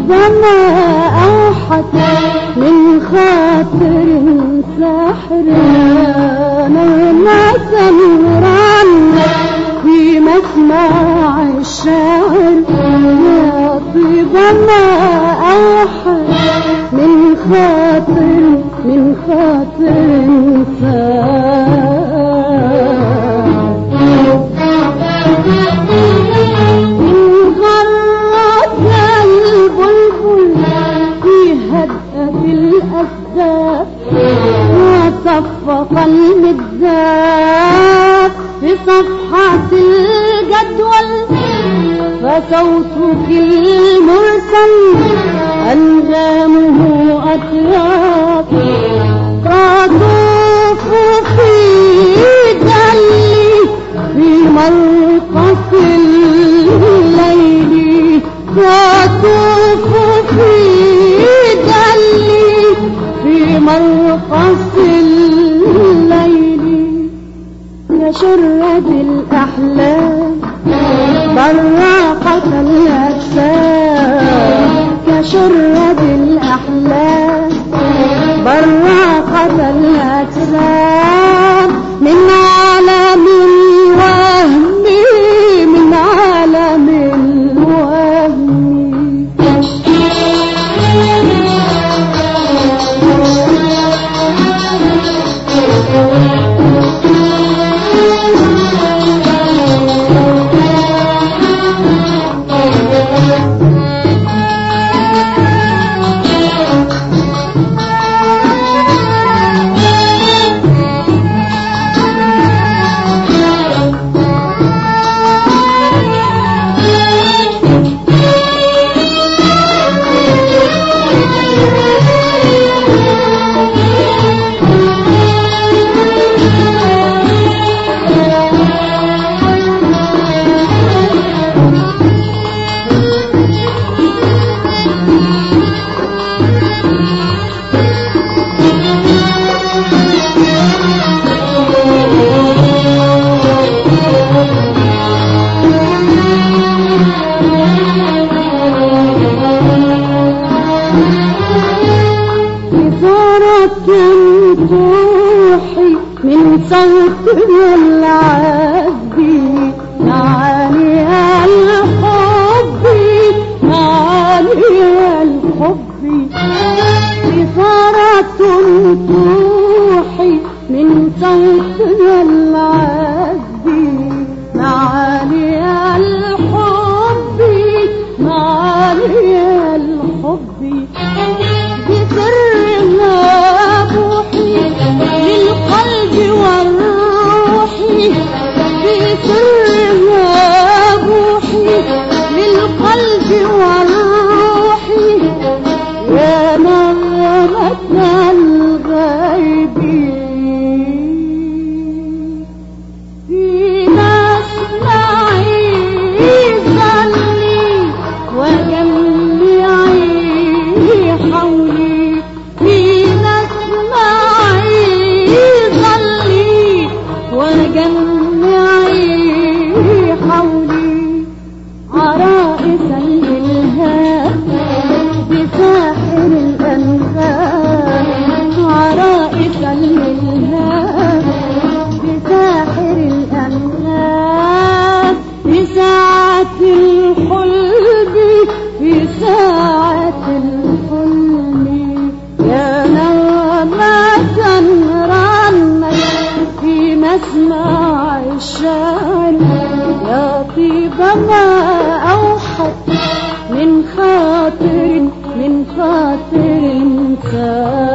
طيب ما أوحت من خاطر ساحر مهما سمران في مسمع الشاعر. يا طيب ما أوحت من خاطر وصفق المداد في صفحة الجدول، فصوتك المرسل أنغامه أطراف تطوف في دلي في مرقص الليل، تطوف في دلي في مرقص الليل. كشرد الأحلام براقة الأجسام، كشرد الأحلام براقة الأجسام، من عالم الوهم من عالم الوهم. روحي من صوت العذب معاني الحب، معاني الحب. إثارة روحي من صوت العذب معاني الحب، معاني الحب. بسرها للقلب والروح، بسرها بوحي للقلب والروح. يا نغمة الغيب في مسمعي ظلي وجمعي حولي، في مسمعي ظلي وجمعي حولي. عرائس الإلهام بساحر الأنغام، عرائس الإلهام بساحر الأنغام. في ساعة الحلم، في ساعة الحلم. يا نغمة رنت في مسمع الشعر، يا طيب ما أوحت من خاطر